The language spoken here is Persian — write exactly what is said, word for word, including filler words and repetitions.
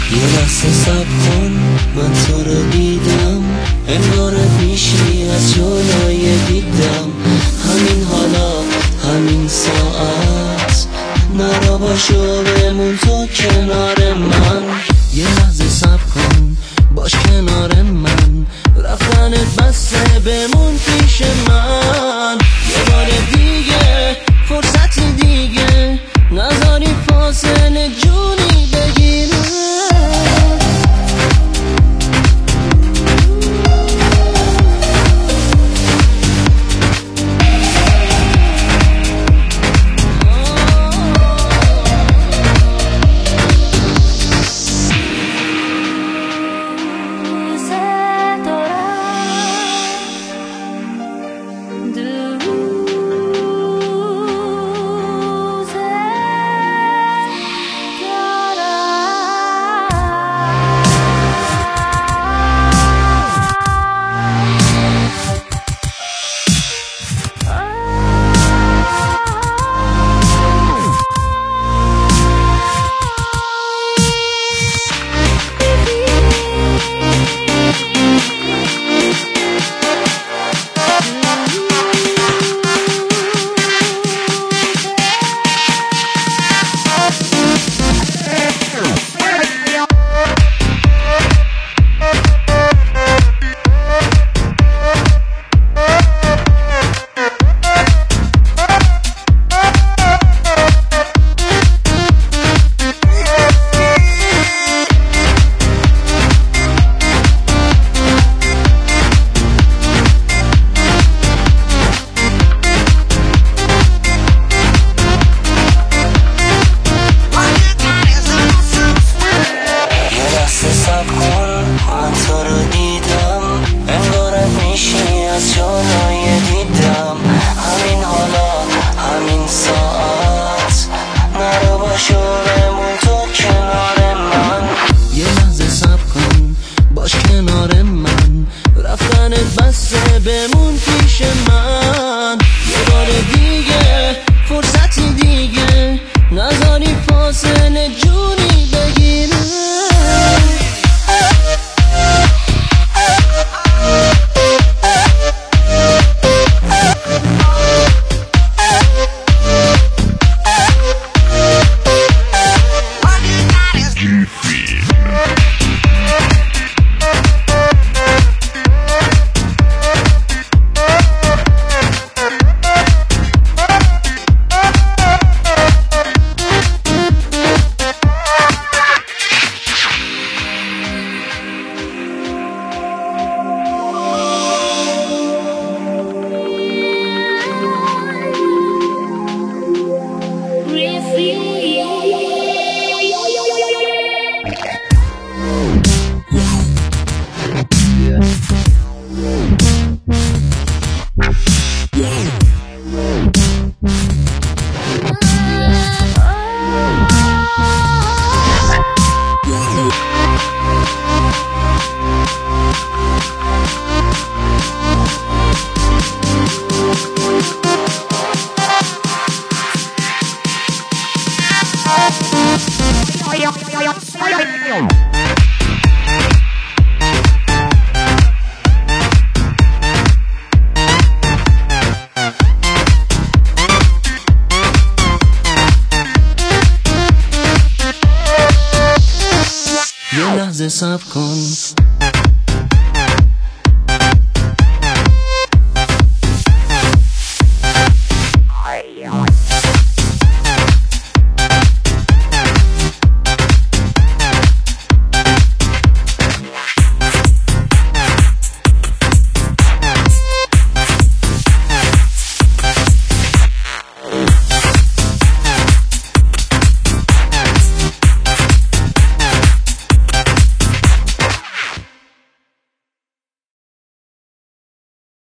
یه لحظه صبر کن، من تو رو دیدم، انگار پیشی از جلوی دیدم. همین حالا همین ساعت نرا باشو بمون تو کنار من. یه لحظه صبر کن باش کنار من، رفتنت بسه بمون پیش من. یه بار دیگه فرصتی دیگه نذاری فاصله جونی بگیره. بسه بمون پیش من. یه بار دیگه فرصتی دیگه نذاری فاصله جونی بگیره. یه لحظه صبر کن